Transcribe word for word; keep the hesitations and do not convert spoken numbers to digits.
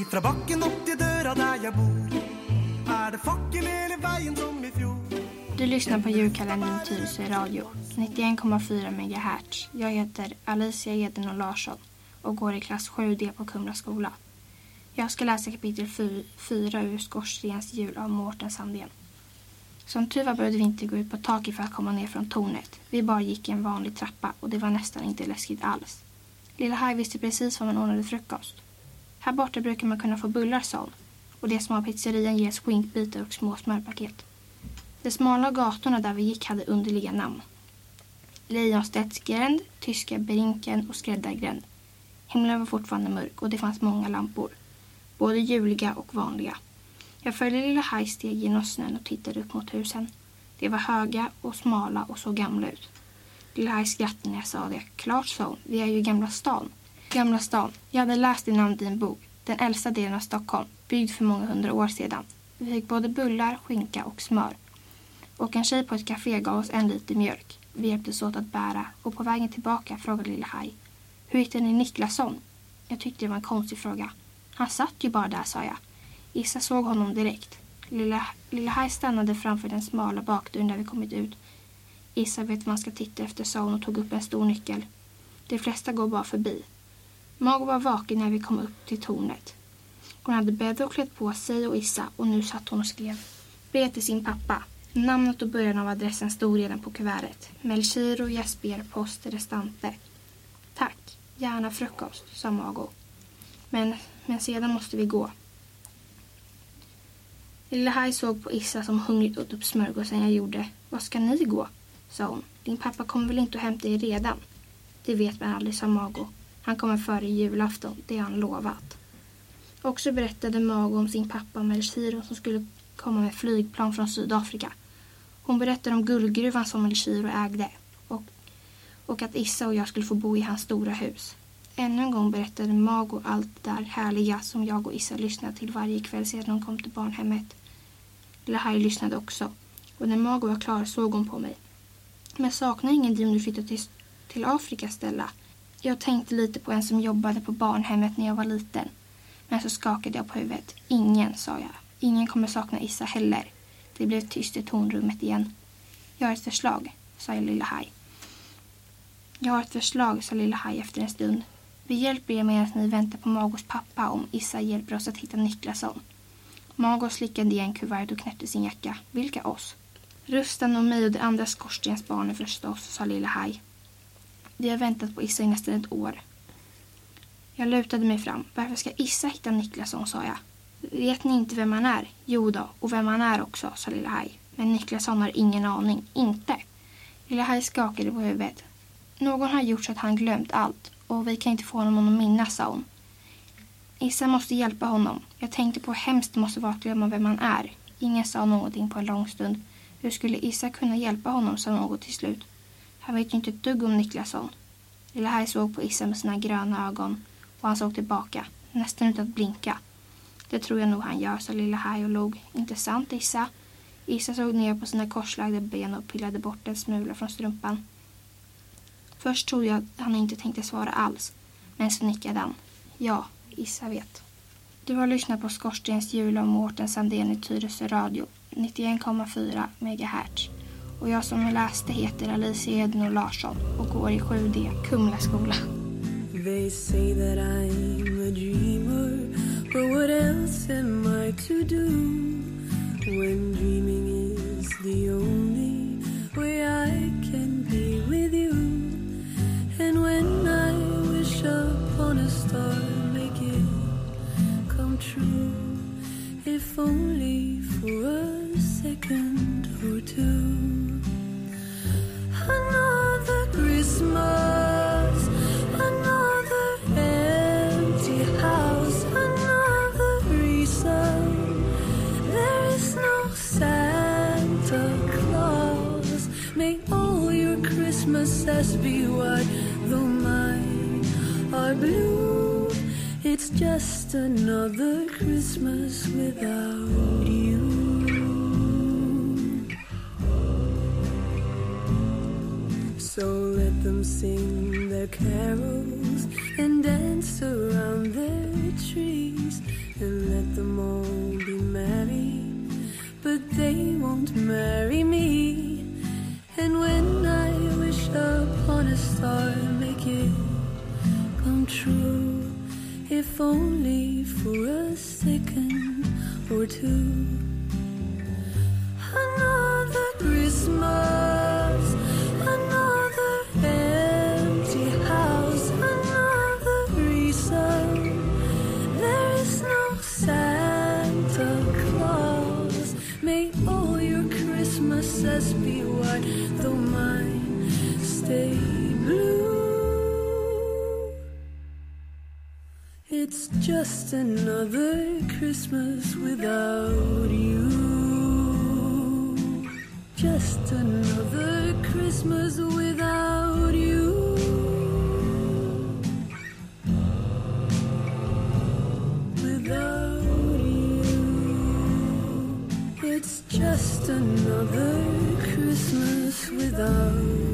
Ifra backen upp till dörra där jag bor är det focken hela vägen som i fjol. Du lyssnar på julkalendern Tyresö Radio, nittioen komma fyra megahertz. Jag heter Alicia Eden och Larsson och går i klass sju D på Kumla skola. Jag ska läsa kapitel fyra ur Skorstens jul av Mårten Sandén. Som tur var behövde vi inte gå ut på taket för att komma ner från tornet. Vi bara gick i en vanlig trappa och det var nästan inte läskigt alls. Lilla Haj visste precis var man ordnade frukost. Här borta brukar man kunna få bullar, sa hon. Och det små pizzerian ger skinkbitar och små smörpaket. De smala gatorna där vi gick hade underliga namn. Lejonstedtsgränd, Tyska Brinken och Skräddargränd. Himlen var fortfarande mörk och det fanns många lampor. Både juliga och vanliga. Jag följde Lilla Haj steg genom snön och tittade upp mot husen. De var höga och smala och så gamla ut. Lilla Haj skrattade när jag sa det. Klart, sa hon. Vi är ju i Gamla stan. Gamla stan. Jag hade läst din namn i en bok. Den äldsta delen av Stockholm. Byggd för många hundra år sedan. Vi fick både bullar, skinka och smör. Och en tjej på ett café gav oss en liter mjölk. Vi hjälptes åt att bära. Och på vägen tillbaka frågade Lilla Haj. Hur hittade ni Niklasson? Jag tyckte det var en konstig fråga. Han satt ju bara där, sa jag. Issa såg honom direkt. Lilla, Lilla Haj stannade framför den smala bakdörren där vi kommit ut. Issa vet vad man ska titta efter, sa hon och tog upp en stor nyckel. De flesta går bara förbi. Mag var vaken när vi kom upp till tornet. Hon hade bäddat och klätt på sig och Issa och nu satt hon och skrev. Brev till sin pappa. Namnet och början av adressen stod redan på kuvertet. Melchiro, Jesper, post, restante. Tack, gärna frukost, sa Mago. Men, men sedan måste vi gå. Lilla Haj såg på Issa som hungrigt åt upp smörgåsen jag gjorde. Vad ska ni gå? Sa hon. Din pappa kommer väl inte att hämta er redan? Det vet man aldrig, sa Mago. Han kommer före julafton, det har han lovat. Också berättade Mago om sin pappa Melchiro som skulle komma med flygplan från Sydafrika. Hon berättade om guldgruvan som Melchiro ägde och, och att Issa och jag skulle få bo i hans stora hus. Ännu en gång berättade Mago allt det där härliga som jag och Issa lyssnade till varje kväll sedan hon kom till barnhemmet. Lilla Haj lyssnade också och när Mago var klar såg hon på mig. Men saknar ingen om du flyttar till, till Afrika, Stella? Jag tänkte lite på en som jobbade på barnhemmet när jag var liten. Men så skakade jag på huvudet. Ingen, sa jag. Ingen kommer sakna Issa heller. Det blev tyst i tornrummet igen. Jag har ett förslag, sa Lilla Haj. Jag har ett förslag, sa Lilla Haj efter en stund. Vi hjälper er medan ni väntar på Magos pappa om Issa hjälper oss att hitta Niklasson. Mago slickade igen kuvertet och knäppte sin jacka. Vilka oss? Rustan och mig och de andra skorstensbarnen förstås, sa Lilla Haj. De har väntat på Issa i nästan ett år. Jag lutade mig fram. Varför ska Issa hitta Niklasson, sa jag. Vet ni inte vem han är? Jo då, och vem han är också, sa Lilla Haj. Men Niklasson har ingen aning. Inte. Lilla Haj skakade på huvudet. Någon har gjort så att han glömt allt. Och vi kan inte få honom att minnas, sa hon. Issa måste hjälpa honom. Jag tänkte på hur hemskt det måste vara att glömma vem han är. Ingen sa någonting på en lång stund. Hur skulle Issa kunna hjälpa honom, sa något till slut. Han vet ju inte ett dugg om Niklasson. Lilla Haj såg på Issa med sina gröna ögon. Och han såg tillbaka. Nästan utan att blinka. Det tror jag nog han gör, sa Lilla Haj och log. Inte sant, Issa? Issa såg ner på sina korslagda ben och pillade bort en smula från strumpan. Först trodde jag att han inte tänkte svara alls. Men så nickade han. Ja, Issa vet. Du har lyssnat på Skorstens jul av Mårten Sandén i Tyresö Radio, nittioen komma fyra megahertz. Och jag som läste heter Alicia Eden och Larsson och går i sju D Kumla skola. They say that I'm a dreamer, but what else am I to do when dreaming is the only way I can be with you? And when I wish upon a star, make it come true, if only for a second or two. Another Christmas, another empty house, another reason there is no Santa Claus. May all your Christmases be white, though mine are blue. It's just another Christmas without you. So let them sing their carols and dance around their trees, and only for a second or two. Another Christmas, another empty house, another reason there is no Santa Claus. May all your Christmases be white, though mine stay blue. It's just another Christmas without you. Just another Christmas without you. Without you. It's just another Christmas without you.